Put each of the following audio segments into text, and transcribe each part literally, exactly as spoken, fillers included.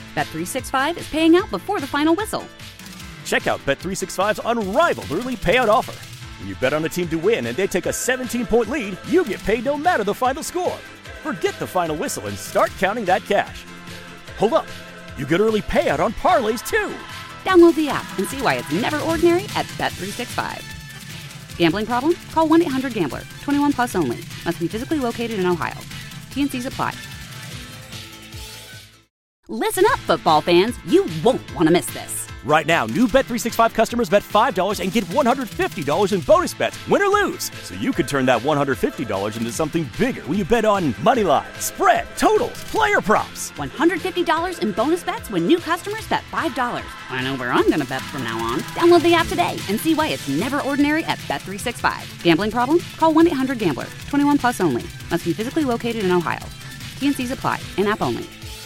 Bet three sixty-five is paying out before the final whistle. Check out Bet three sixty-five's unrivaled early payout offer. When you bet on a team to win and they take a seventeen-point lead, you get paid no matter the final score. Forget the final whistle and start counting that cash. Hold up. You get early payout on parlays, too. Download the app and see why it's never ordinary at Bet three sixty-five. Gambling problem? Call one eight hundred gambler. twenty-one plus only. Must be physically located in Ohio. T N Cs apply. Listen up, football fans. You won't want to miss this. Right now, new Bet three sixty-five customers bet five dollars and get one hundred fifty dollars in bonus bets, win or lose. So you could turn that one hundred fifty dollars into something bigger when you bet on money line, spread, totals, player props. one hundred fifty dollars in bonus bets when new customers bet five dollars. I know where I'm going to bet from now on. Download the app today and see why it's never ordinary at Bet three sixty-five. Gambling problem? Call one eight hundred gambler. twenty-one plus only. Must be physically located in Ohio. T N Cs apply. In-app only.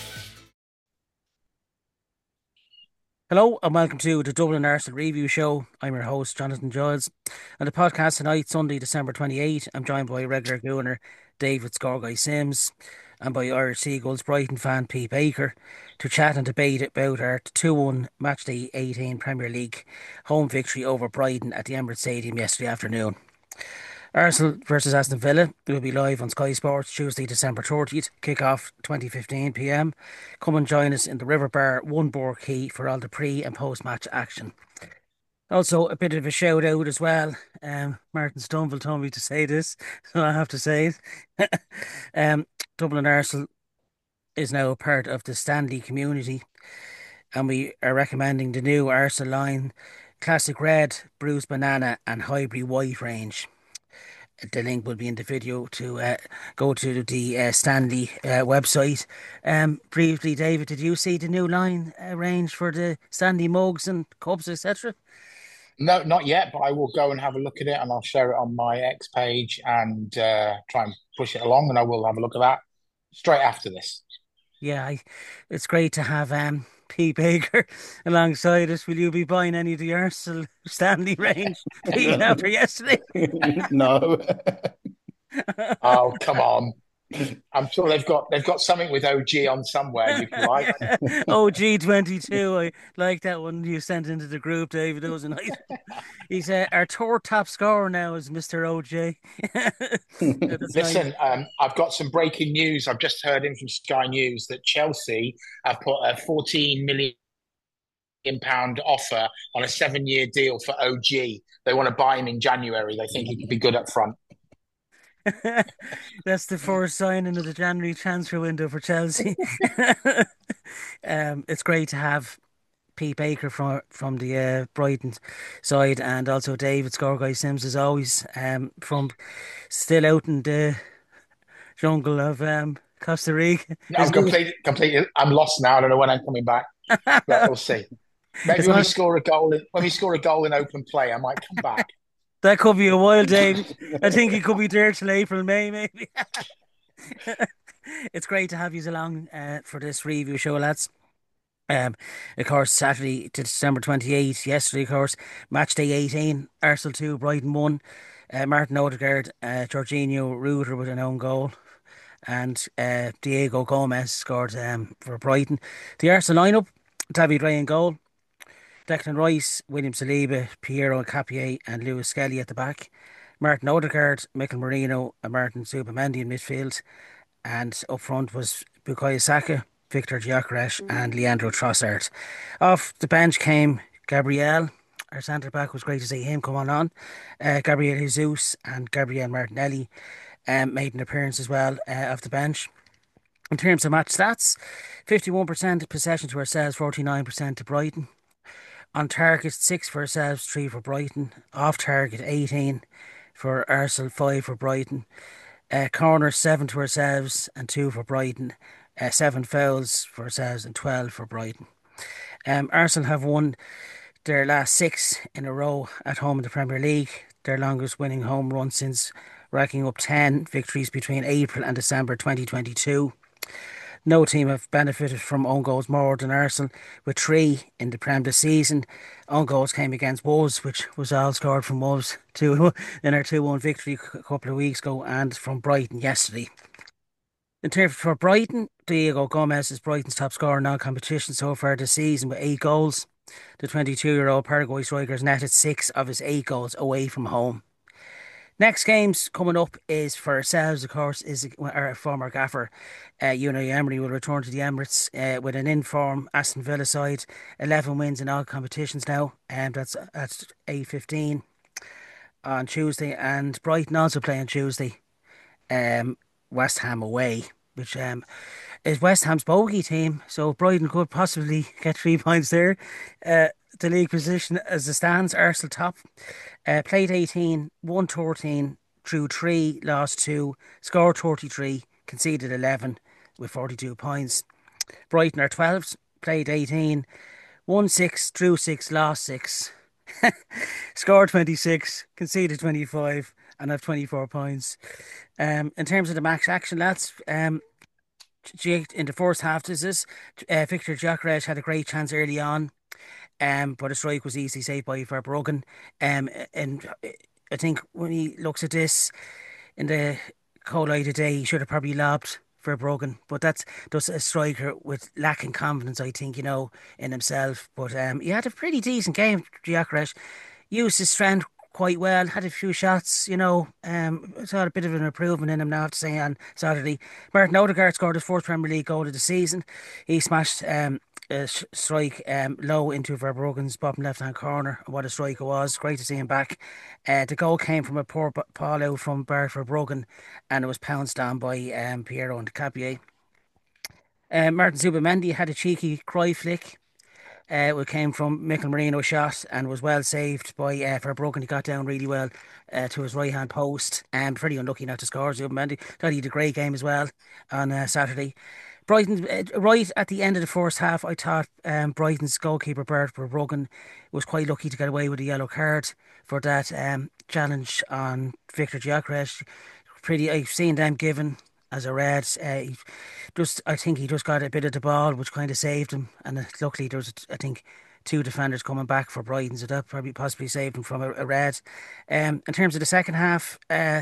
Hello and welcome to the Dublin Arsenal Review Show. I'm your host, Jonathan Giles. On the podcast tonight, Sunday, December twenty-eighth, I'm joined by regular gooner David Scorguy Sims and by Irish Seagulls Brighton fan Pete Baker to chat and debate about our two one Matchday eighteen Premier League home victory over Brighton at the Emirates Stadium yesterday afternoon. Arsenal versus Aston Villa will be live on Sky Sports Tuesday, December thirtieth, kick-off twenty fifteen p m. Come and join us in the River Bar, One Bore Quay for all the pre- and post-match action. Also, a bit of a shout-out as well. Um, Martin Stumble told me to say this, so I have to say it. um, Dublin Arsenal is now a part of the Stanley community, and we are recommending the new Arsenal line, Classic Red, Bruised Banana and Highbury White range. The link will be in the video to uh, go to the uh, Stanley uh, website. Um, briefly, David, did you see the new line uh, range for the Stanley mugs and cups, et cetera? No, not yet, but I will go and have a look at it and I'll share it on my X page and uh, try and push it along, and I will have a look at that straight after this. Yeah, I, it's great to have um, Pete Baker alongside us. Will you be buying any of the Arsenal Stanley range Pete, after yesterday? No. Oh, come on. I'm sure they've got they've got something with O G on somewhere, if you like. O G twenty-two, I like that one you sent into the group, David. It was a nice. He's uh, our tour top scorer now is Mister O J. Listen, nice. um, I've got some breaking news. I've just heard in from Sky News that Chelsea have put a fourteen million pound offer on a seven-year deal for O G. They want to buy him in January. They think he could be good up front. That's the first signing of the January transfer window for Chelsea. um, it's great to have Pete Baker from from the uh, Brighton side, and also David Scorguy Sims as always, um, from still out in the jungle of um, Costa Rica. I'm completely, completely. I'm lost now. I don't know when I'm coming back, but we'll see. Maybe it's when not... we score a goal, in, when we score a goal in open play, I might come back. That could be a while, Dave. I think he could be there till April, May, maybe. It's great to have you along uh, for this review show, lads. Um, of course, Saturday to December twenty-eighth, yesterday, of course, match day eighteen, Arsenal two, Brighton one. Uh, Martin Odegaard, uh, Jorginho Ruder with an own goal, and uh, Diego Gomez scored um, for Brighton. The Arsenal lineup, David Ray in goal, Declan Rice, William Saliba, Piero Capier and Lewis Skelly at the back. Martin Odegaard, Mikel Merino and Martin Zubimendi in midfield. And up front was Bukayo Saka, Victor Gyökeres and Leandro Trossard. Off the bench came Gabriel. Our centre-back, was great to see him come on on. Uh, Gabriel Jesus and Gabriel Martinelli um, made an appearance as well uh, off the bench. In terms of match stats, fifty-one percent possession to ourselves, forty-nine percent to Brighton. On target, six for ourselves, three for Brighton. Off target, eighteen for Arsenal, five for Brighton. Uh, corners, seven to ourselves and two for Brighton. Uh, seven fouls for ourselves and twelve for Brighton. Um, Arsenal have won their last six in a row at home in the Premier League. Their longest winning home run since racking up ten victories between April and December twenty twenty-two. No team have benefited from own goals more than Arsenal, with three in the Prem this season. Own goals came against Wolves, which was all scored from Wolves two in our two one victory a couple of weeks ago, and from Brighton yesterday. In terms for Brighton, Diego Gomez is Brighton's top scorer in non-competition so far this season with eight goals. The twenty-two-year-old Paraguay striker has netted six of his eight goals away from home. Next games coming up is for ourselves, of course, is our former gaffer, uh, Unai Emery will return to the Emirates uh, with an in-form Aston Villa side, eleven wins in all competitions now, and that's at eight fifteen on Tuesday, and Brighton also play on Tuesday, um, West Ham away, which um, is West Ham's bogey team, so Brighton could possibly get three points there. Uh, the league position as it stands, Arsenal top, uh, played eighteen, won thirteen, drew three, lost two, scored thirty-three, conceded eleven with forty-two points. Brighton are twelfth, played eighteen, won six, drew six, lost six, scored twenty-six, conceded twenty-five, and have twenty-four points. Um, in terms of the match action, lads, um, in the first half, this is uh, Victor Gyökeres had a great chance early on, um, but a strike was easily saved by Verbruggen. Um, and I think when he looks at this in the cold light of day, he should have probably lobbed Verbruggen. But that's just a striker with lacking confidence, I think, you know, in himself. But um, he had a pretty decent game, Gyökeres. Used his strength quite well, had a few shots, you know. Um, I saw a bit of an improvement in him now, I have to say, on Saturday. Martin Odegaard scored his fourth Premier League goal of the season. He smashed um, a strike um, low into Verbruggen's bottom left-hand corner. What a strike it was. Great to see him back. Uh, the goal came from a poor ball out from Bart Verbruggen, and it was pounced on by um, Piero Capier. Uh, Martin Zubimendi had a cheeky cry flick. Uh, it came from Mikel Merino shot and was well saved by uh, Verbruggen. He got down really well uh, to his right hand post and pretty unlucky not to score. Zubimendi thought he had a great game as well on uh, Saturday. Brighton, uh, right at the end of the first half, I thought um, Brighton's goalkeeper Bert Verbruggen was quite lucky to get away with a yellow card for that um, challenge on Victor Gyökeres. Pretty, I've seen them given as a red. Uh, he just, I think he just got a bit of the ball, which kind of saved him. And uh, luckily, there was, I think, two defenders coming back for Brighton, so that probably possibly saved him from a, a red. Um, in terms of the second half, uh,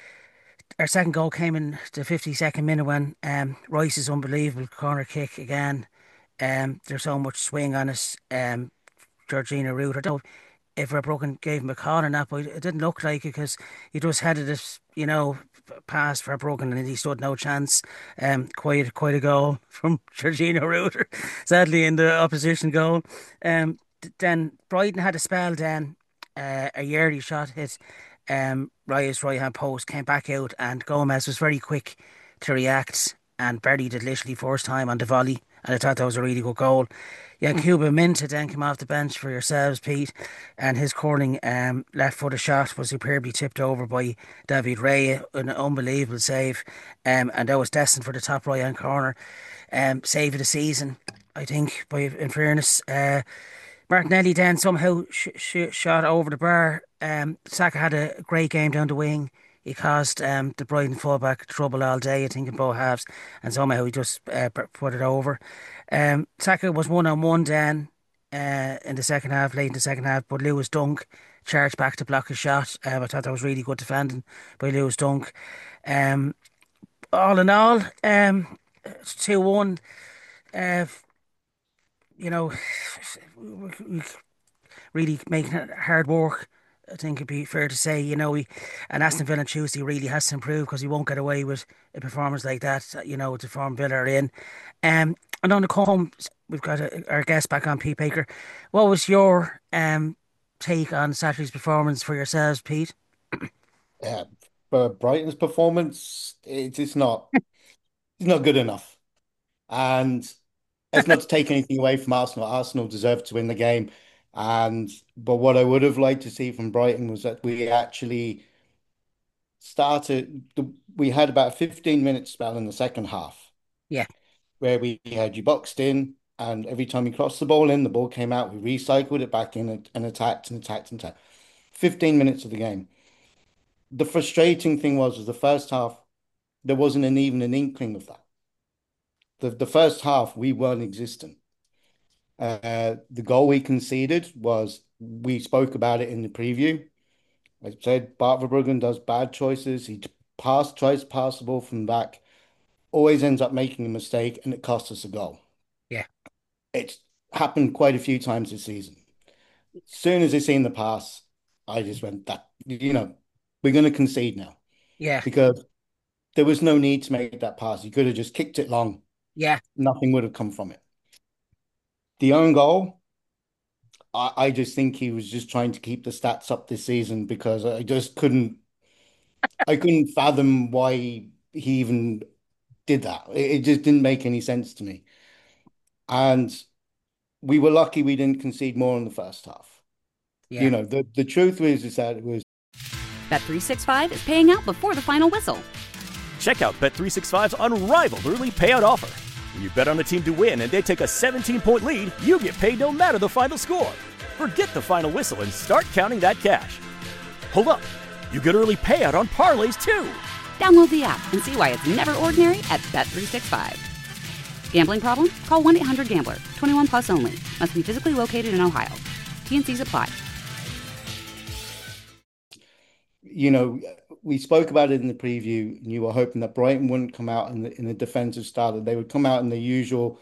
our second goal came in the fifty-second minute when um, Rice's unbelievable corner kick again. Um, there's so much swing on it. Um, Georgina Rude. I don't know if Verbruggen gave him a call or not, but it didn't look like it because he just headed it, you know, past Verbruggen and he stood no chance. Um, quite quite a goal from Georgina Ruder, sadly in the opposition goal. Um, then Brighton had a spell then, uh, a yearly shot hit um, Raya's right hand post, came back out, and Gomez was very quick to react and buried it literally first time on the volley. And I thought that was a really good goal. Yankuba Minta then came off the bench for yourselves, Pete, and his corning um, left footed shot was superbly tipped over by David Ray, an unbelievable save, um, and that was destined for the top right hand corner. Um, save of the season, I think, by in fairness. Uh, Martinelli then somehow sh- sh- shot over the bar. Um, Saka had a great game down the wing. He caused um, the Brighton fullback trouble all day, I think, in both halves, and somehow he just uh, put it over. Um, Saka was one on one then uh, in the second half, late in the second half, but Lewis Dunk charged back to block his shot. Um, I thought that was really good defending by Lewis Dunk. Um, all in all, um, two one. Uh, you know, really making it hard work. I think it'd be fair to say, you know, we and Aston Villa on Tuesday really has to improve because he won't get away with a performance like that, you know, to form Villa are in. Um, and on the come, we've got a, our guest back on, Pete Baker. What was your um take on Saturday's performance for yourselves, Pete? Yeah, but Brighton's performance, it, it's not, it's not good enough. And it's not to take anything away from Arsenal. Arsenal deserved to win the game. And but what I would have liked to see from Brighton was that we actually started. The, we had about a fifteen minute spell in the second half Yeah, where we had you boxed in, and every time you crossed the ball in, the ball came out. We recycled it back in and, and attacked and attacked and attacked. fifteen minutes of the game. The frustrating thing was, was the first half, there wasn't an, even an inkling of that. The, the first half, we weren't existent. Uh, the goal we conceded was, we spoke about it in the preview. I said Bart Verbruggen does bad choices. He pass, tries to pass the ball from back. always ends up making a mistake and it costs us a goal. Yeah. It's happened quite a few times this season. As soon as I seen the pass, I just went that, you know, we're going to concede now Yeah. because there was no need to make that pass. You could have just kicked it long. Yeah. Nothing would have come from it. The own goal, I, I just think he was just trying to keep the stats up this season because I just couldn't, I couldn't fathom why he even did that. It, it just didn't make any sense to me. And we were lucky we didn't concede more in the first half. You Yeah. know, the, the truth was is that it was Bet three sixty-five is paying out before the final whistle. Check out Bet three sixty-five's unrivaled early payout offer. When you bet on a team to win and they take a seventeen-point lead, you get paid no matter the final score. Forget the final whistle and start counting that cash. Hold up. You get early payout on parlays too. Download the app and see why it's never ordinary at Bet three sixty-five. Gambling problem? Call one eight hundred gambler. twenty-one plus only. Must be physically located in Ohio. T and Cs apply. you know, we spoke about it in the preview, and you were hoping that Brighton wouldn't come out in the in the defensive style, that they would come out in the usual.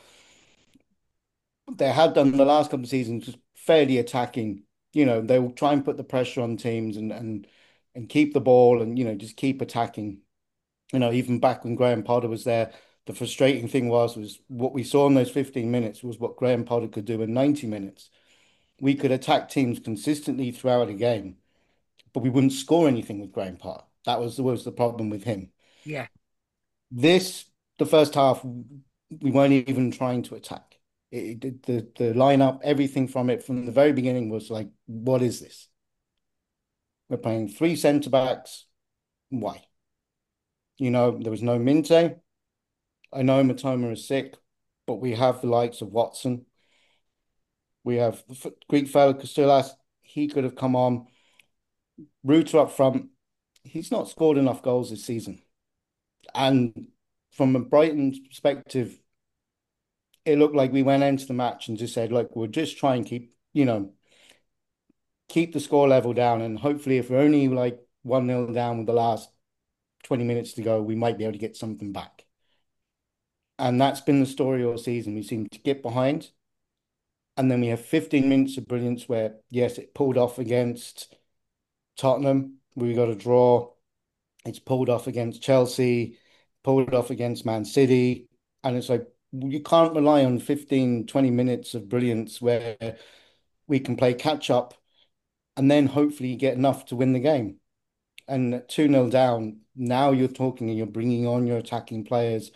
They had done the last couple of seasons, just fairly attacking. You know, they will try and put the pressure on teams and and and keep the ball and you know just keep attacking. You know, even back when Graham Potter was there, the frustrating thing was was what we saw in those fifteen minutes was what Graham Potter could do in ninety minutes. We could attack teams consistently throughout a game, but we wouldn't score anything with Graham Potter. That was was the problem with him. Yeah. This, the first half, we weren't even trying to attack. It, it, the the lineup, everything from it from the very beginning was like, what is this? We're playing three centre backs. Why? You know, there was no Minte. I know Matoma is sick, but we have the likes of Watson. We have the Greek fellow Casillas. He could have come on. Ruta up front. He's not scored enough goals this season. And from a Brighton perspective, it looked like we went into the match and just said, look, we'll just try and keep, you know, keep the score level down. And hopefully, if we're only like one nil down with the last twenty minutes to go, we might be able to get something back. And that's been the story all season. We seem to get behind. And then we have fifteen minutes of brilliance where, yes, it pulled off against Tottenham. We got a draw. It's pulled off against Chelsea, pulled off against Man City. And it's like, you can't rely on fifteen, twenty minutes of brilliance where we can play catch up and then hopefully get enough to win the game. And two nil down, now you're talking and you're bringing on your attacking players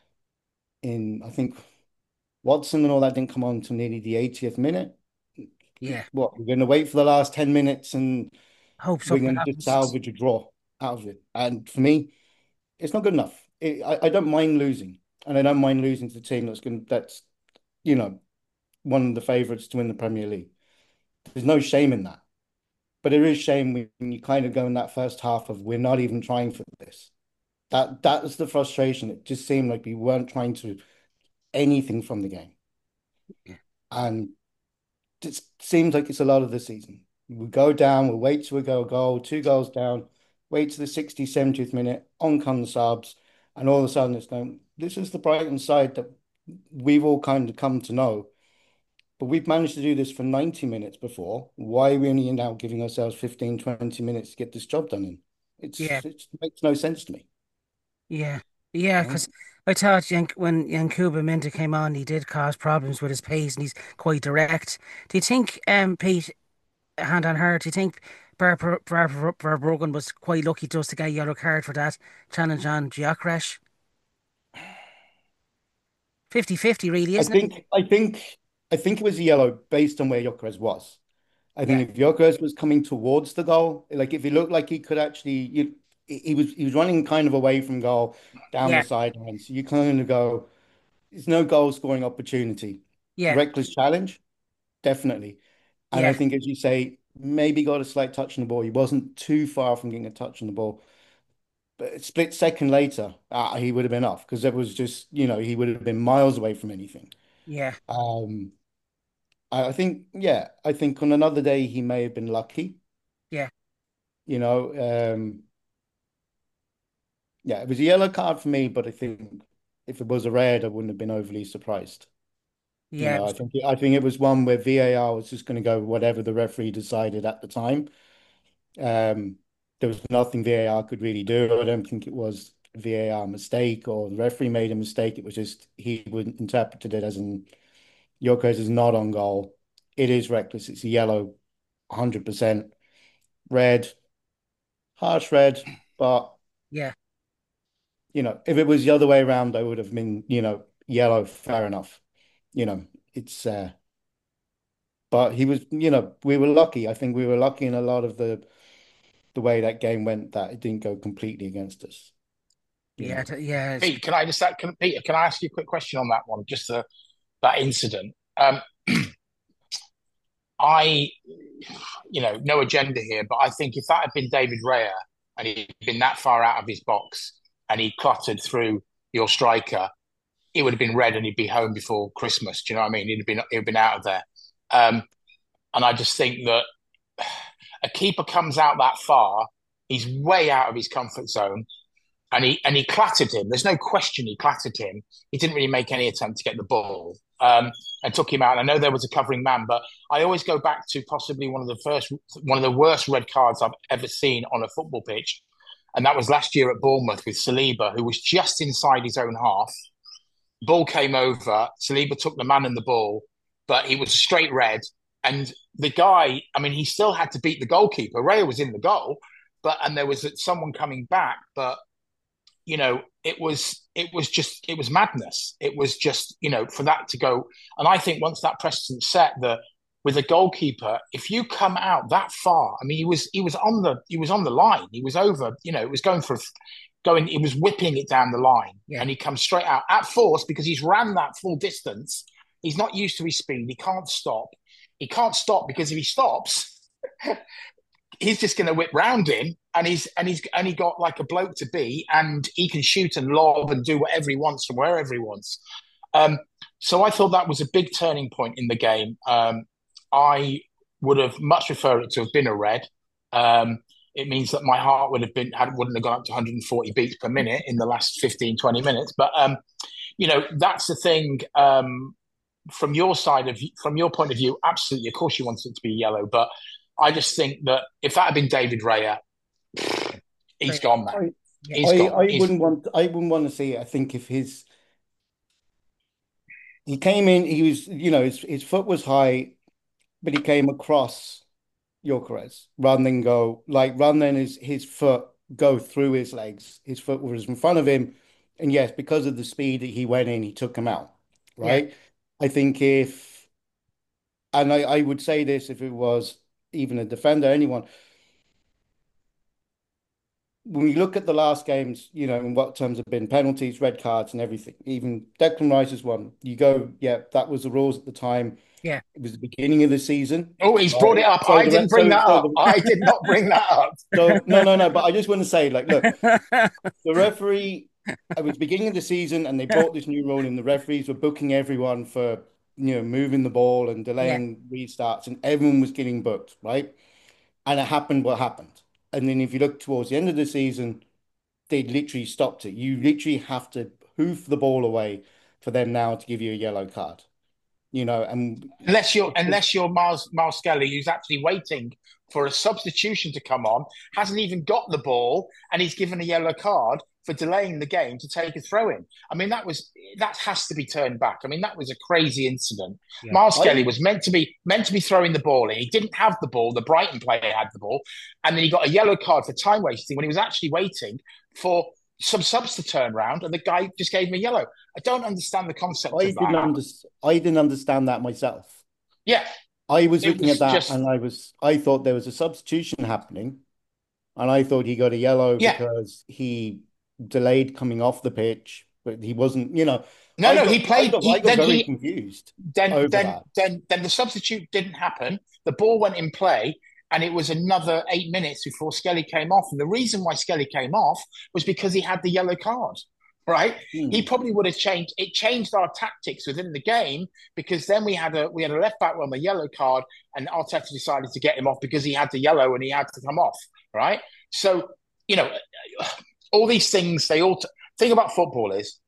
in, I think, Watson and all that didn't come on until nearly the eightieth minute. Yeah. What, we're going to wait for the last ten minutes and Hope we're something going to just happens. salvage a draw out of it. And for me, it's not good enough. It, I, I don't mind losing. And I don't mind losing to the team that's going that's, you know, one of the favourites to win the Premier League. There's no shame in that. But there is shame when you kind of go in that first half of we're not even trying for this. That that was the frustration. It just seemed like we weren't trying to anything from the game. Yeah. And it seems like it's a lot of the season. We go down, we'll wait till we go a goal, two goals down, wait to the sixtieth, seventieth minute, on come the subs, and all of a sudden it's going, this is the Brighton side that we've all kind of come to know. But we've managed to do this for ninety minutes before. Why are we only now giving ourselves fifteen, twenty minutes to get this job done in? It's Yeah. It makes no sense to me. Yeah. Yeah. You know? Because I thought Yan when Yankuba Minta came on, he did cause problems with his pace and he's quite direct. Do you think, um, Pete, hand on heart, do you think Bar- Bar- Bar- Verbruggen was quite lucky just to get a yellow card for that challenge on Gyökeres? Fifty fifty, really, I isn't it? think I think I think it was a yellow based on where Gyökeres was. I Yeah. think if Gyökeres was coming towards the goal, like if he looked like he could actually, you, he was he was running kind of away from goal down the Yeah. sideline. So you kind of go, there's no goal scoring opportunity. Yeah. Reckless challenge, definitely. And I Yeah. think, as you say, maybe got a slight touch on the ball. He wasn't too far from getting a touch on the ball. But a split second later, uh, he would have been off because it was just, you know, he would have been miles away from anything. Yeah. Um, I I think, yeah, I think on another day he may have been lucky. Yeah. You know, um, yeah, it was a yellow card for me, but I think if it was a red, I wouldn't have been overly surprised. You Yeah, know, I think I think it was one where V A R was just going to go whatever the referee decided at the time. Um, there was nothing V A R could really do. I don't think it was a V A R mistake or the referee made a mistake. It was just he would interpreted it as in Gyökeres is not on goal. It is reckless. It's a yellow, one hundred percent. Red, harsh red, but yeah, you know, if it was the other way around, I would have been, you know, yellow, fair enough. You know, it's uh but he was, you know, we were lucky. I think we were lucky in a lot of the the way that game went that it didn't go completely against us. You yeah, know. t- yeah. it's- Pete, can I just can, Peter, can I ask you a quick question on that one? Just the, that incident. Um, I, you know, no agenda here, but I think if that had been David Raya and he'd been that far out of his box and he cluttered through your striker, it would have been red and he'd be home before Christmas. Do you know what I mean? He'd have been he'd have been out of there. Um, and I just think that a keeper comes out that far, he's way out of his comfort zone, and he and he clattered him. There's no question he clattered him. He didn't really make any attempt to get the ball, um, and took him out. And I know there was a covering man, but I always go back to possibly one of the first, one of the worst red cards I've ever seen on a football pitch, and that was last year at Bournemouth with Saliba, who was just inside his own half. Ball came over, Saliba took the man and the ball, but he was a straight red. And the guy, I mean, he still had to beat the goalkeeper. Raya was in the goal, but and there was someone coming back, but you know, it was it was just it was madness. It was just, you know, for that to go. And I think once that precedent set, that with a goalkeeper, if you come out that far, I mean, he was he was on the he was on the line. He was over, you know, it was going for going. He was whipping it down the line, Yeah. and he comes straight out at force because he's ran that full distance. He's not used to his speed. He can't stop. He can't stop because if he stops, he's just going to whip round him, and he's and he's and he got like a bloke to be, and he can shoot and lob and do whatever he wants from wherever he wants. Um, so I thought that was a big turning point in the game. Um, I would have much preferred it to have been a red. Um, it means that my heart would have been had, wouldn't have gone up to one hundred forty beats per minute in the last fifteen, twenty minutes. But um, you know, that's the thing. Um, from your side of from your point of view, absolutely, of course, you wanted it to be yellow, but I just think that if that had been David Raya, he's gone, man. He's I, gone. I He's... wouldn't want I wouldn't want to see it. I think if his he came in, he was, you know, his his foot was high, but he came across Gyökeres rather than go like rather than his his foot go through his legs. His foot was in front of him, and yes, because of the speed that he went in, he took him out. Right. Yeah. I think if, and I, I would say this if it was even a defender, anyone, when we look at the last games, you know, in what terms have been penalties, red cards, and everything, even Declan Rice's one, you go, yeah, that was the rules at the time. Yeah. It was the beginning of the season. Oh, he's brought it up. So I didn't bring so, that so up. The, I did not bring that up. So, no, no, no. But I just want to say, like, look, the referee, it was beginning of the season and they brought this new rule in. The referees were booking everyone for, you know, moving the ball and delaying yeah. restarts, and everyone was getting booked, right? And it happened what happened. And then if you look towards the end of the season, they literally stopped it. You literally have to hoof the ball away for them now to give you a yellow card. You know, and unless you're unless you're Miles Miles Skelly, who's actually waiting for a substitution to come on, hasn't even got the ball, and he's given a yellow card for delaying the game to take a throw in. I mean, that was that has to be turned back. I mean, that was a crazy incident. Yeah. Miles Skelly was meant to be meant to be throwing the ball in. He didn't have the ball. The Brighton player had the ball, and then he got a yellow card for time wasting when he was actually waiting for some subs to turn around, and the guy just gave him a yellow. I don't understand the concept I of didn't that. Under, I didn't understand that myself. Yeah. I was looking was at that just... and I was I thought there was a substitution happening, and I thought he got a yellow yeah. because he delayed coming off the pitch, but he wasn't, you know. No, I no, got, he played. I got, he, I got then very he, confused. Then, over then, that. then, then the substitute didn't happen. The ball went in play, and it was another eight minutes before Skelly came off. And the reason why Skelly came off was because he had the yellow card. Right, hmm. He probably would have changed. It changed our tactics within the game because then we had a we had a left back on the yellow card, and Arteta decided to get him off because he had the yellow and he had to come off. Right, so you know, all these things they all t- thing about football is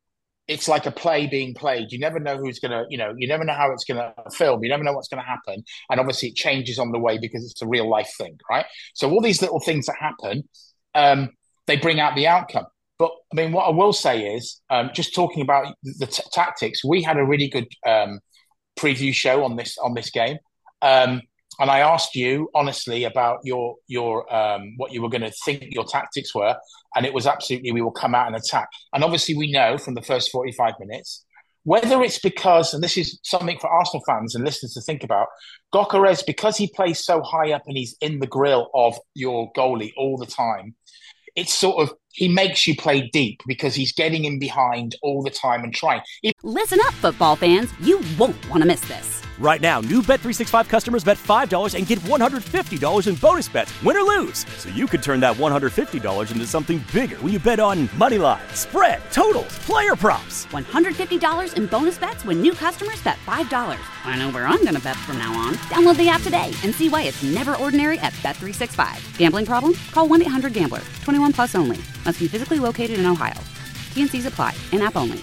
it's like a play being played. You never know who's going to, you know, you never know how it's going to film. You never know what's going to happen. And obviously it changes on the way because it's a real life thing, right? So all these little things that happen, um, they bring out the outcome. But I mean, what I will say is, um, just talking about the t- tactics, we had a really good um, preview show on this on this game, um, and I asked you honestly about your your um, what you were going to think your tactics were, and it was absolutely we will come out and attack. And obviously, we know from the first forty-five minutes whether it's because, and this is something for Arsenal fans and listeners to think about, Gyökeres, because he plays so high up and he's in the grill of your goalie all the time. It's sort of, he makes you play deep because he's getting in behind all the time and trying. He- Listen up, football fans. You won't want to miss this. Right now, new Bet three sixty-five customers bet five dollars and get one hundred fifty dollars in bonus bets, win or lose. So you could turn that one hundred fifty dollars into something bigger when you bet on money line, spread, totals, player props. one hundred fifty dollars in bonus bets when new customers bet five dollars. I know where I'm going to bet from now on. Download the app today and see why it's never ordinary at Bet three sixty-five. Gambling problem? Call one eight hundred gambler. twenty-one plus only. Must be physically located in Ohio. T and Cs apply. In-app only.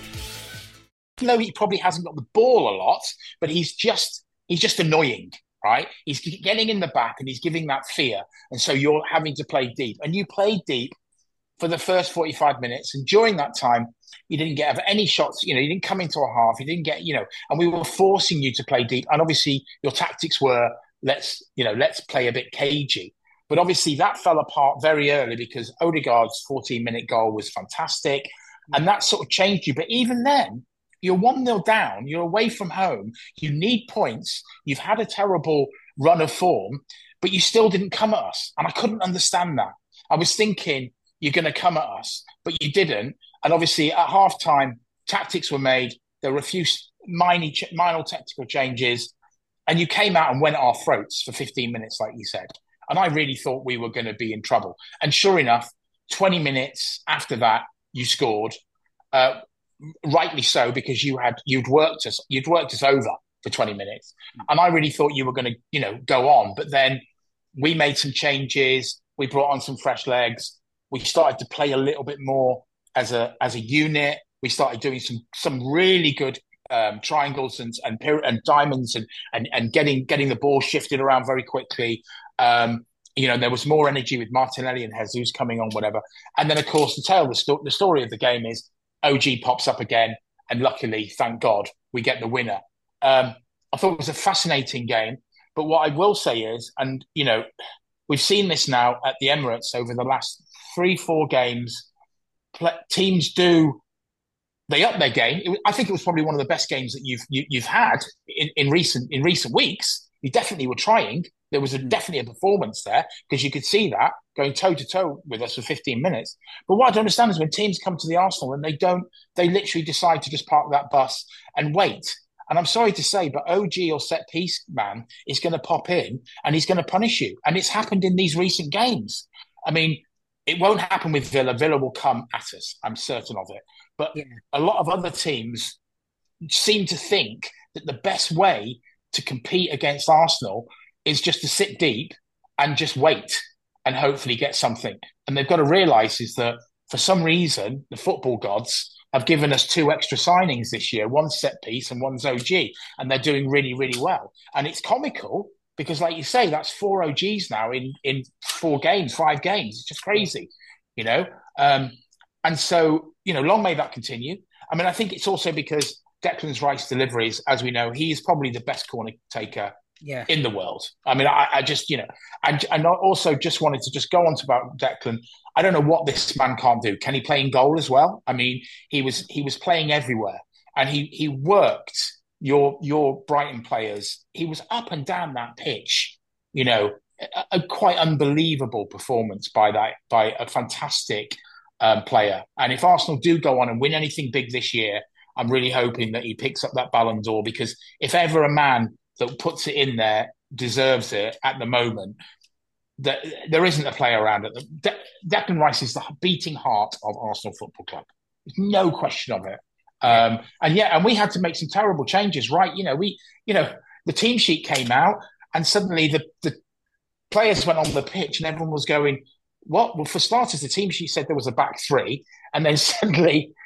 No, he probably hasn't got the ball a lot, but he's just he's just annoying, right? He's getting in the back and he's giving that fear. And so you're having to play deep. And you played deep for the first forty-five minutes. And during that time, you didn't get any shots. You know, you didn't come into a half. You didn't get, you know, and we were forcing you to play deep. And obviously your tactics were, let's, you know, let's play a bit cagey. But obviously that fell apart very early because Odegaard's fourteen-minute goal was fantastic. And that sort of changed you. But even then, you're one nil down. You're away from home. You need points. You've had a terrible run of form, but you still didn't come at us. And I couldn't understand that. I was thinking, you're going to come at us, but you didn't. And obviously, at halftime, tactics were made. There were a few minor, minor technical changes, and you came out and went at our throats for fifteen minutes, like you said. And I really thought we were going to be in trouble. And sure enough, twenty minutes after that, you scored. Uh, rightly so, because you had you'd worked us you'd worked us over for twenty minutes, and I really thought you were going to you know go on. But then we made some changes. We brought on some fresh legs. We started to play a little bit more as a as a unit. We started doing some some really good um, triangles and and, and diamonds and, and and getting getting the ball shifted around very quickly. Um, you know, there was more energy with Martinelli and Jesus coming on, whatever. And then, of course, the tale, the, sto- the story of the game is O G pops up again, and luckily, thank God, we get the winner. Um, I thought it was a fascinating game, but what I will say is, and you know, we've seen this now at the Emirates over the last three, four games. Play, teams do they up their game? It, I think it was probably one of the best games that you've you, you've had in, in recent in recent weeks. You definitely were trying. There was a, definitely a performance there because you could see that going toe to toe with us for fifteen minutes. But what I don't understand is when teams come to the Arsenal and they don't, they literally decide to just park that bus and wait. And I'm sorry to say, but O G or set piece man is going to pop in and he's going to punish you. And it's happened in these recent games. I mean, it won't happen with Villa. Villa will come at us. I'm certain of it. But yeah. A lot of other teams seem to think that the best way to compete against Arsenal is just to sit deep and just wait and hopefully get something. And they've got to realise is that for some reason, the football gods have given us two extra signings this year, one set piece and one's O G, and they're doing really, really well. And it's comical because, like you say, that's four O Gs now in, in four games, five games. It's just crazy, you know? Um, and so, you know, long may that continue. I mean, I think it's also because Declan Rice's deliveries, as we know, he is probably the best corner taker Yeah. in the world. I mean, I, I just, you know, and, and I also just wanted to just go on to about Declan. I don't know what this man can't do. Can he play in goal as well? I mean, he was he was playing everywhere, and he he worked your your Brighton players. He was up and down that pitch. You know, a, a quite unbelievable performance by that by a fantastic um, player. And if Arsenal do go on and win anything big this year, I'm really hoping that he picks up that Ballon d'Or, because if ever a man that puts it in there deserves it at the moment, that there isn't a player around it. De- Declan Rice is the beating heart of Arsenal Football Club. There's no question of it. Um, and yeah, and we had to make some terrible changes, right? You know, we, you know, the team sheet came out and suddenly the, the players went on the pitch and everyone was going, what? Well, for starters, the team sheet said there was a back three. And then suddenly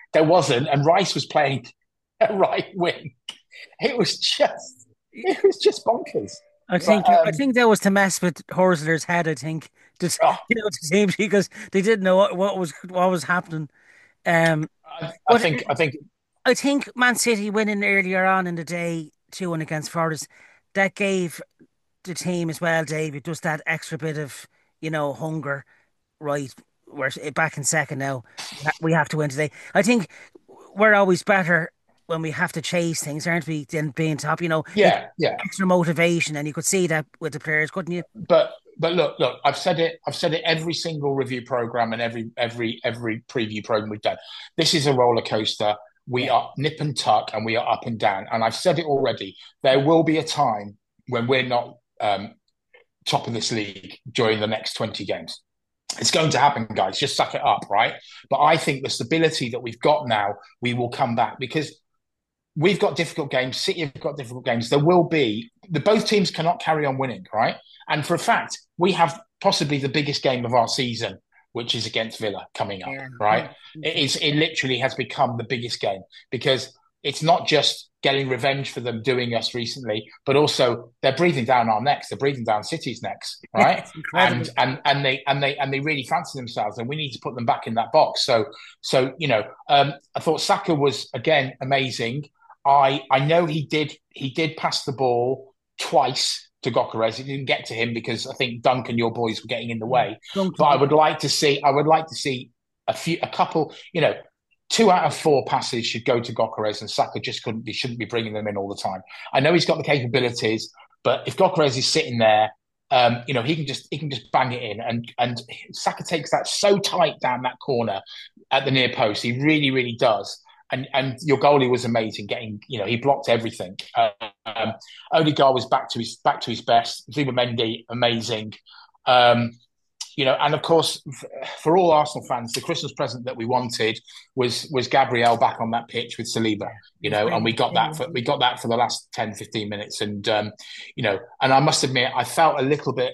there wasn't, and Rice was playing a right wing. It was just, it was just bonkers. I But think I um, think that was to mess with Horsler's head. I think just oh, you know to team because they didn't know what, what was what was happening. Um, I, I but think, I think, I think Man City winning earlier on in the day, two one against Forest, that gave the team as well, David, just that extra bit of, you know, hunger, right? We're back in second now. We have to win today. I think we're always better when we have to chase things, aren't we, than being top. You know, it yeah, yeah. extra motivation, and you could see that with the players, couldn't you? But but look, look, I've said it, I've said it every single review program and every every every preview program we've done. This is a roller coaster. We Yeah. are nip and tuck and we are up and down. And I've said it already. There will be a time when we're not um, top of this league during the next twenty games. It's going to happen, guys. Just suck it up, right? But I think the stability that we've got now, we will come back because we've got difficult games. City have got difficult games. There will be the both teams cannot carry on winning, right? And for a fact, we have possibly the biggest game of our season, which is against Villa coming up, Yeah. right? It is. It literally has become the biggest game because it's not just getting revenge for them doing us recently, but also they're breathing down our necks. They're breathing down City's necks, right? It's incredible. and and and they and they and they really fancy themselves, and we need to put them back in that box. So so you know, um, I thought Saka was again amazing. I I know he did he did pass the ball twice to Gyökeres. It didn't get to him because I think Duncan, your boys, were getting in the way. But I would like to see I would like to see a few a couple, you know, two out of four passes should go to Gyökeres, and Saka just couldn't be shouldn't be bringing them in all the time. I know he's got the capabilities, but if Gyökeres is sitting there, um, you know, he can just he can just bang it in, and and Saka takes that so tight down that corner at the near post. He really, really does. And and your goalie was amazing. Getting you know he blocked everything. Um, Odegaard was back to his back to his best. Zubimendi amazing. Um, you know, and of course, for all Arsenal fans, the Christmas present that we wanted was was Gabriel back on that pitch with Saliba. You know, and we got that for we got that for the last ten, fifteen minutes. And um, you know, and I must admit, I felt a little bit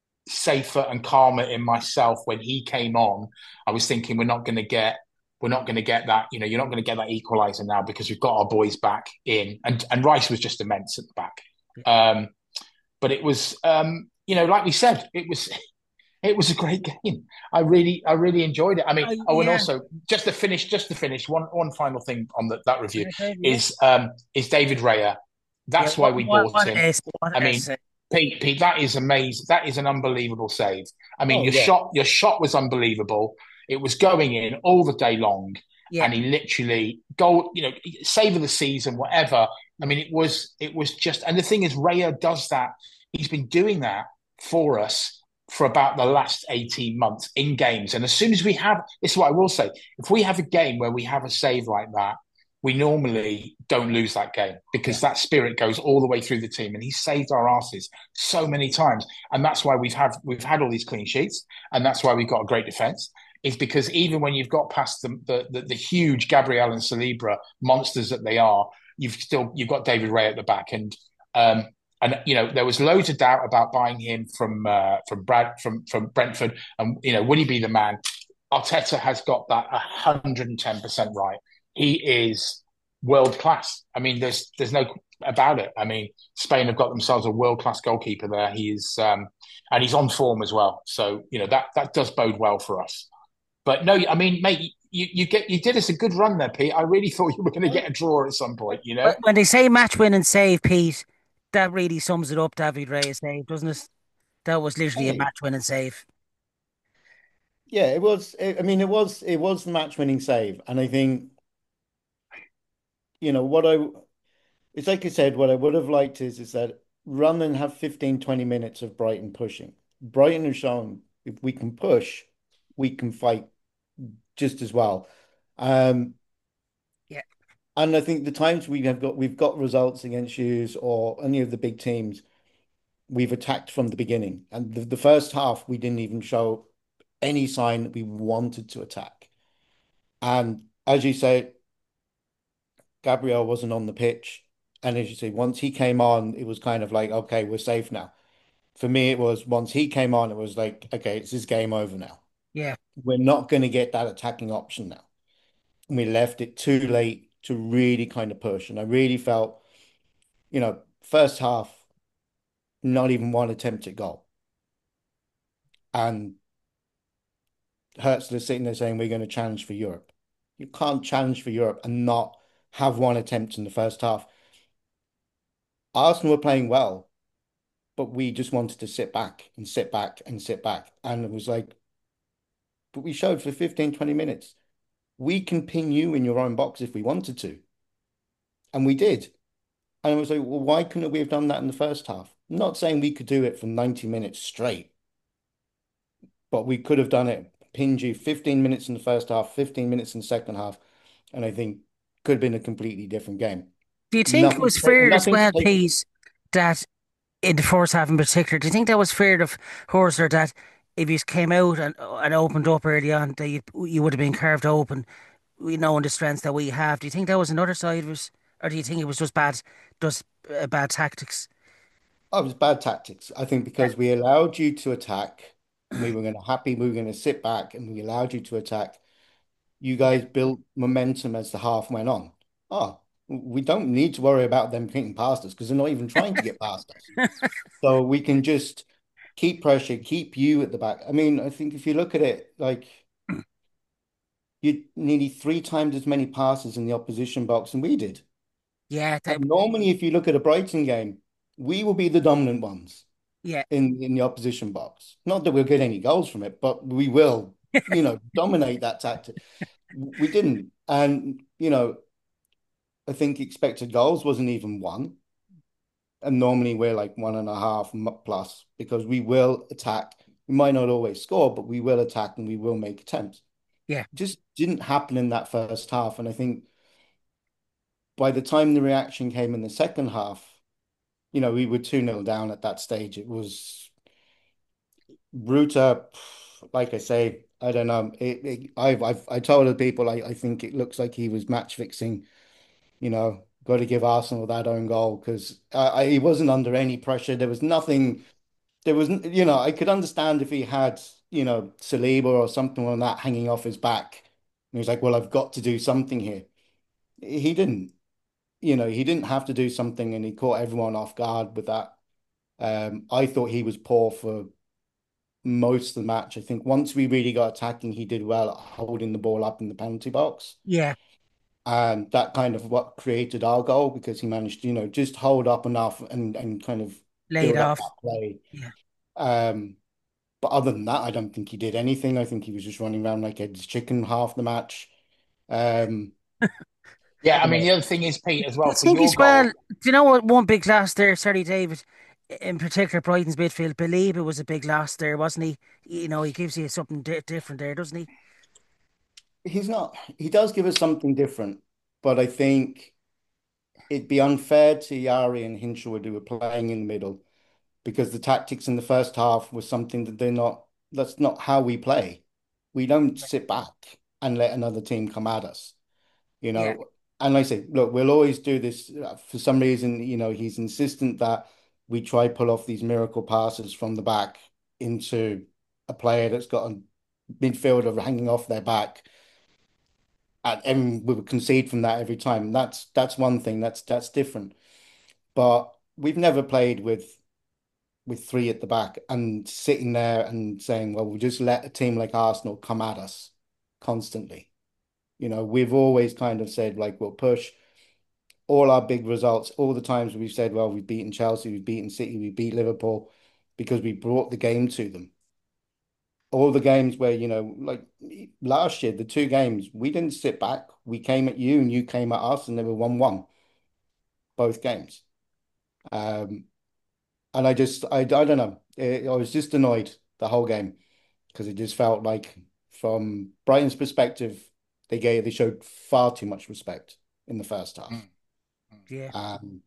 safer and calmer in myself when he came on. I was thinking we're not going to get we're not going to get that, you know, you're not going to get that equaliser now because we've got our boys back in. And and Rice was just immense at the back. Um, but it was, um, you know, like we said, it was it was a great game. I really I really enjoyed it. I mean, Oh, oh, and yeah. also just to finish, just to finish, one one final thing on the, that review Okay, yeah. is um, is David Raya. That's Yeah, why what, we what, bought what him. is, what I mean, is it? Pete, Pete, that is amazing. That is an unbelievable save. I mean, Oh, your yeah. shot, your shot was unbelievable. It was going in all the day long, Yeah. and he literally goal, you know, save of the season, whatever. I mean, it was, it was just. And the thing is, Raya does that. He's been doing that for us for about the last eighteen months in games. And as soon as we have, this is what I will say: if we have a game where we have a save like that, we normally don't lose that game because that spirit goes all the way through the team, and he saved our asses so many times, and that's why we've had we've had all these clean sheets, and that's why we've got a great defense. Is because even when you've got past the the, the, the huge Gabriel and Saliba monsters that they are, you've still you've got David Ray at the back, and um, and you know there was loads of doubt about buying him from uh, from Brad from from Brentford, and you know would he be the man? Arteta has got that one hundred ten percent right. He is world class. I mean, there's there's no about it. I mean, Spain have got themselves a world class goalkeeper there. He is, um, and he's on form as well. So you know that that does bode well for us. But no, I mean, mate, you you get you did us a good run there, Pete. I really thought you were going to get a draw at some point. You know, When they say match win and save, Pete, that really sums it up, David Reyes save, doesn't it? That was literally a Hey, match win and save. yeah, it was. I mean, it was it was the match-winning save, and I think you know what I. It's like I said, what I would have liked is is that run and have fifteen, twenty minutes of Brighton pushing. Brighton have shown if we can push, we can fight just as well. Um, Yeah. and I think the times we have got we've got results against yous or any of the big teams, we've attacked from the beginning. And the, the first half, we didn't even show any sign that we wanted to attack. And as you say, Gabriel wasn't on the pitch. And as you say, once he came on, it was kind of like, okay, we're safe now. For me, it was once he came on, it was like, okay, it's his game over now. Yeah. We're not going to get that attacking option now. and we left it too late to really kind of push. And I really felt, you know, first half, not even one attempt at goal. And Herzl is sitting there saying we're going to challenge for Europe. You can't challenge for Europe and not have one attempt in the first half. Arsenal were playing well, but we just wanted to sit back and sit back and sit back. And it was like, but we showed for fifteen, twenty minutes. We can pin you in your own box if we wanted to. And we did. And I was like, well, why couldn't we have done that in the first half? I'm not saying we could do it for ninety minutes straight, but we could have done it, pinned you fifteen minutes in the first half, fifteen minutes in the second half, and I think could have been a completely different game. Do you think it Nothing, was fair as nothing to well, take. Pete, that in the first half in particular, do you think that was fair of Horser that if you came out and, and opened up early on, that you, you would have been carved open, we knowing the strengths that we have? Do you think that was another side of it? Or do you think it was just bad, just uh, bad tactics? Oh, it was bad tactics. I think because we allowed you to attack, and we were going to happy, we were going to sit back, and we allowed you to attack. You guys built momentum as the half went on. Oh, we don't need to worry about them getting past us because they're not even trying to get past us. So we can just keep pressure, keep you at the back. I mean, I think if you look at it, like you nearly three times as many passes in the opposition box than we did. Yeah, that, And normally, if you look at a Brighton game, we will be the dominant ones yeah, in in the opposition box. Not that we'll get any goals from it, but we will, you know, dominate that tactic. We didn't, and you know, I think expected goals wasn't even one, and normally we're like one and a half plus because we will attack. We might not always score, but we will attack and we will make attempts. yeah, Just didn't happen in that first half, and I think by the time the reaction came in the second half, you know, we were two nil down at that stage. It was Ruta, like I say, I don't know. It, it, I've, I've, I told the people, I, I think it looks like he was match fixing, you know, got to give Arsenal that own goal because uh, I, he wasn't under any pressure. There was nothing, there was, you know, I could understand if he had, you know, Saliba or something like that hanging off his back. And he was like, well, I've got to do something here. He didn't, you know, he didn't have to do something and he caught everyone off guard with that. Um, I thought he was poor for most of the match. I think once we really got attacking, he did well at holding the ball up in the penalty box. yeah, And that kind of what created our goal because he managed to, you know, just hold up enough and, and kind of laid build up off. that play. Yeah. Um, but other than that, I don't think he did anything. I think he was just running around like Ed's chicken half the match. Um, Yeah, I you mean, know, the other thing is, Pete, as I well, for think your as well, goal. do you know what one big loss there, sorry, David, in particular, Brighton's midfield, believe it was a big loss there, wasn't he? You know, he gives you something di different there, doesn't he? he's not, he does give us something different, but I think it'd be unfair to Yari and Hinshelwood who were playing in the middle because the tactics in the first half was something that they're not, that's not how we play. We don't sit back and let another team come at us, you Yeah, know. And like I say, look, we'll always do this. uh, For some reason, you know, he's insistent that we try pull off these miracle passes from the back into a player that's got a midfielder hanging off their back. And, and we would concede from that every time. That's that's one thing. That's that's different. But we've never played with with three at the back and sitting there and saying, well, we'll just let a team like Arsenal come at us constantly. You know, we've always kind of said, like, we'll push all our big results, all the times we've said, well, we've beaten Chelsea, we've beaten City, we beat Liverpool because we brought the game to them. All the games where, you know, like last year, the two games, we didn't sit back. We came at you and you came at us and they were one one, both games. Um, And I just, I, I don't know. I I was just annoyed the whole game because it just felt like, from Brighton's perspective, they gave, they showed far too much respect in the first half. Mm, mm. yeah. Um,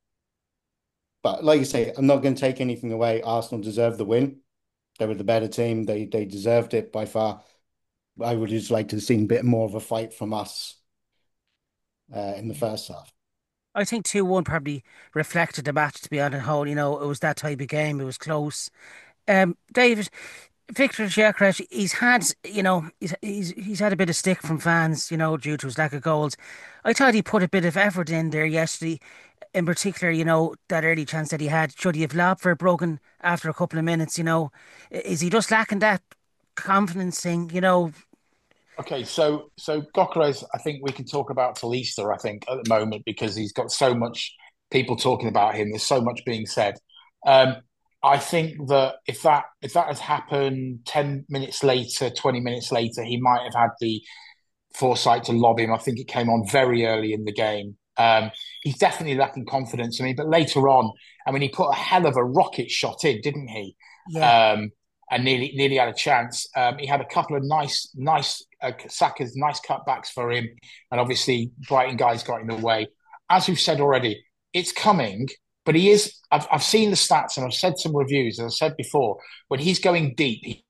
but like you say, I'm not going to take anything away. Arsenal deserved the win. They were the better team. They they deserved it by far. I would just like to have seen a bit more of a fight from us uh, in the first half. I think two one probably reflected the match, to be on the whole. You know, it was that type of game, it was close. Um, David, Victor Gyökeres, he's had, you know, he's, he's he's had a bit of stick from fans, you know, due to his lack of goals. I thought he put a bit of effort in there yesterday, in particular, you know, that early chance that he had. Should he have lobbed for broken after a couple of minutes, you know? I- Is he just lacking that confidence thing, you know? Okay, so so Gokeres, I think we can talk about till Easter, I think, at the moment, because he's got so much people talking about him. There's so much being said. Um, I think that if that if that has happened ten minutes later, twenty minutes later, he might have had the foresight to lob him. I think it came on very early in the game. Um, he's definitely lacking confidence. I mean, but later on, I mean, he put a hell of a rocket shot in, didn't he? Yeah, Um, and nearly nearly had a chance. Um, he had a couple of nice, nice uh, Saka's nice cutbacks for him, and obviously Brighton guys got in the way. As we've said already, it's coming, but he is. I've I've seen the stats and I've said some reviews, as I said before. When he's going deep, he,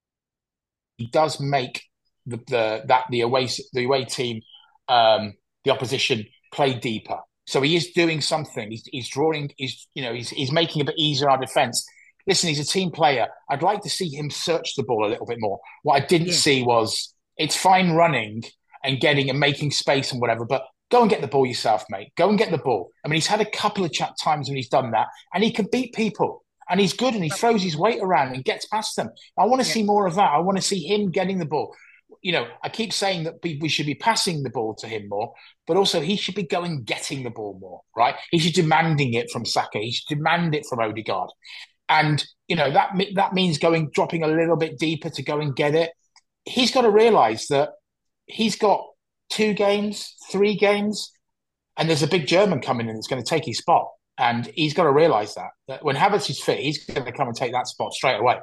he does make the, the that the away the away team, um, the opposition play deeper. So he is doing something. He's, he's drawing. He's you know he's he's making it a bit easier on our defence. Listen, he's a team player. I'd like to see him search the ball a little bit more. What I didn't yeah. see was it's fine running and getting and making space and whatever, but go and get the ball yourself, mate. Go and get the ball. I mean, he's had a couple of chat times when he's done that, and he can beat people. And he's good, and he throws his weight around and gets past them. I want to Yeah. see more of that. I want to see him getting the ball. You know, I keep saying that we should be passing the ball to him more, but also he should be going getting the ball more, right? He should demanding it from Saka. He should demand it from Odegaard. And, you know, that that means going, dropping a little bit deeper to go and get it. He's got to realise that he's got two games, three games, and there's a big German coming in that's going to take his spot. And he's got to realise that, that when Havertz is fit, he's going to come and take that spot straight away.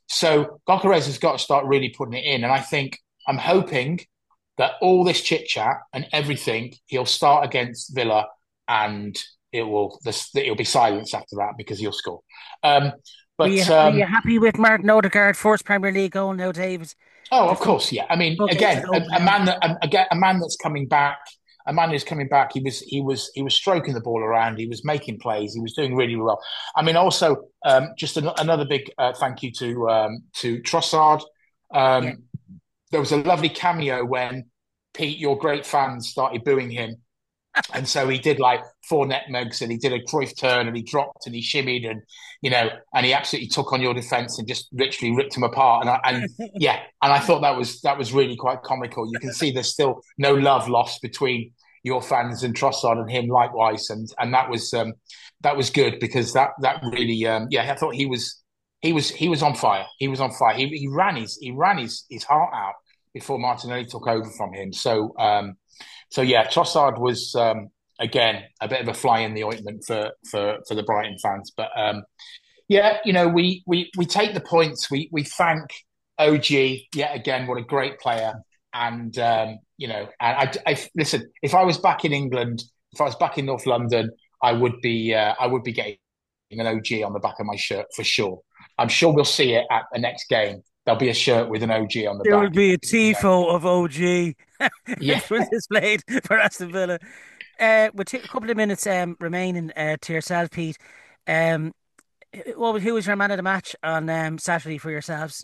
So Gokeres has got to start really putting it in. And I think, I'm hoping that all this chit-chat and everything, he'll start against Villa and it will it'll be silence after that because he'll score. Um, Were you, but were you um, happy with Martin Odegaard, first Premier League goal now, David? oh, The of front, course, yeah. I mean, front gates again, is a, open a now. man that a, a man that's coming back, a man who's coming back. He was he was he was stroking the ball around. He was making plays. He was doing really well. I mean, also um, just an, another big uh, thank you to um, to Trossard. Yeah. Um, there was a lovely cameo when Pete, your great fans, started booing him. And so he did like four nutmegs and he did a Cruyff turn and he dropped and he shimmied and, you know, and he absolutely took on your defence and just literally ripped him apart. And, I, and yeah, and I thought that was that was really quite comical. You can see there's still no love lost between your fans and Trossard and him likewise. And and that was um, that was good because that that really, um, yeah, I thought he was he was he was on fire. He was on fire. He he ran his he ran his his heart out before Martinelli took over from him. So um, so yeah, Trossard was um, again a bit of a fly in the ointment for for for the Brighton fans. But um, yeah, you know, we we we take the points. We we thank O G yet again. What a great player! And um, you know, and I, I listen. If I was back in England, if I was back in North London, I would be uh, I would be getting an O G on the back of my shirt for sure. I'm sure we'll see it at the next game. There'll be a shirt with an O G on the There will back. be a tifo of O G Yeah. when this played for Aston Villa. Uh, we'll take a couple of minutes um, remaining uh, to yourself, Pete. Um, what, who was your man of the match on um, Saturday for yourselves?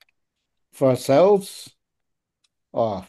For ourselves, oh,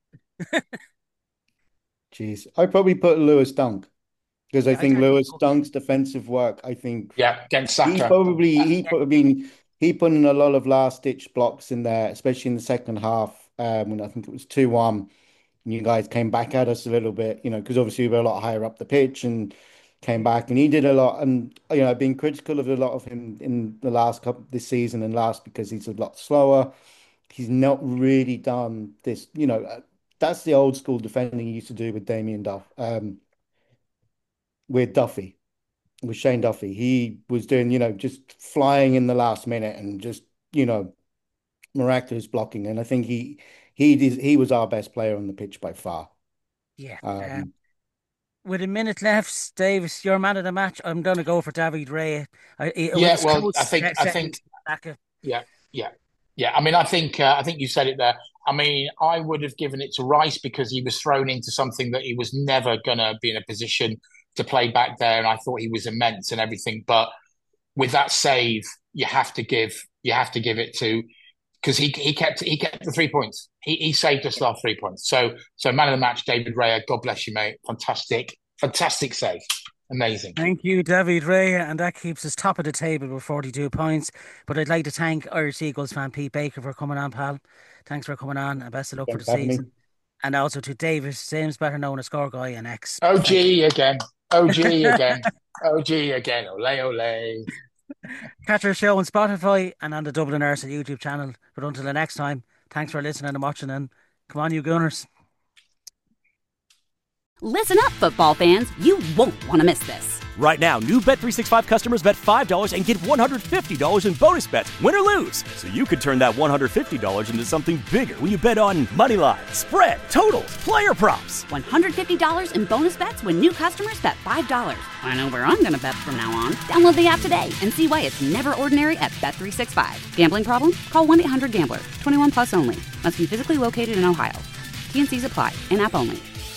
jeez, I probably put Lewis Dunk because I Yeah, I think thought he was Lewis okay. Dunk's defensive work. I think Yeah, against he Saka. probably he Yeah, put I mean he put in a lot of last ditch blocks in there, especially in the second half um, when I think it was two one. And you guys came back at us a little bit, you know, because obviously we were a lot higher up the pitch and came back and he did a lot. And you know, I've been critical of a lot of him in the last couple this season and last because he's a lot slower. He's not really done this, you know. uh, That's the old school defending he used to do with Damien Duff, um, with Duffy, with Shane Duffy. He was doing, you know, just flying in the last minute and just, you know, miraculous blocking. And I think he he did, he was our best player on the pitch by far. yeah. Um, Um, with a minute left, Davis, your man of the match. I'm going to go for David Ray. I, it Yeah, was well, I close think uh, I second. think Saka. yeah, yeah, yeah. I mean, I think uh, I think you said it there. I mean, I would have given it to Rice because he was thrown into something that he was never going to be in a position to play back there, and I thought he was immense and everything. But with that save, you have to give you have to give it to because he he kept he kept the three points. He he saved us last three points. So so man of the match, David Raya. God bless you, mate. Fantastic, fantastic save. Amazing. Thank you, David Raya, and that keeps us top of the table with forty-two points. But I'd like to thank Irish Eagles fan Pete Baker for coming on, pal. Thanks for coming on, and best of luck Thanks for the for having season. me. And also to David Sims, better known as Score Guy and ex. O G again. O G again. O G again. Ole ole. Catch our show on Spotify and on the Dublin Arsenal YouTube channel. But until the next time, thanks for listening and watching, and come on, you Gunners. Listen up, football fans. You won't want to miss this. Right now, new Bet three sixty-five customers bet five dollars and get one hundred fifty dollars in bonus bets, win or lose. So you could turn that one hundred fifty dollars into something bigger when you bet on money line, spread, totals, player props. one hundred fifty dollars in bonus bets when new customers bet five dollars. I know where I'm going to bet from now on. Download the app today and see why it's never ordinary at Bet three sixty-five. Gambling problem? Call one eight hundred gambler. twenty-one plus only. Must be physically located in Ohio. T N Cs apply. In-app only.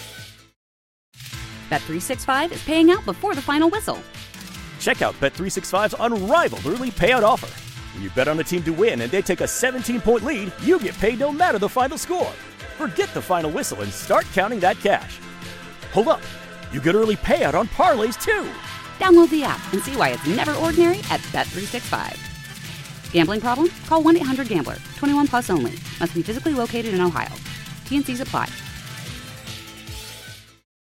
Bet three sixty-five is paying out before the final whistle. Check out Bet three sixty-five's unrivaled early payout offer. When you bet on a team to win and they take a seventeen-point lead, you get paid no matter the final score. Forget the final whistle and start counting that cash. Hold up, you get early payout on parlays too. Download the app and see why it's never ordinary at Bet three sixty-five. Gambling problem? Call one eight hundred gambler. twenty-one plus only. Must be physically located in Ohio. T N Cs apply.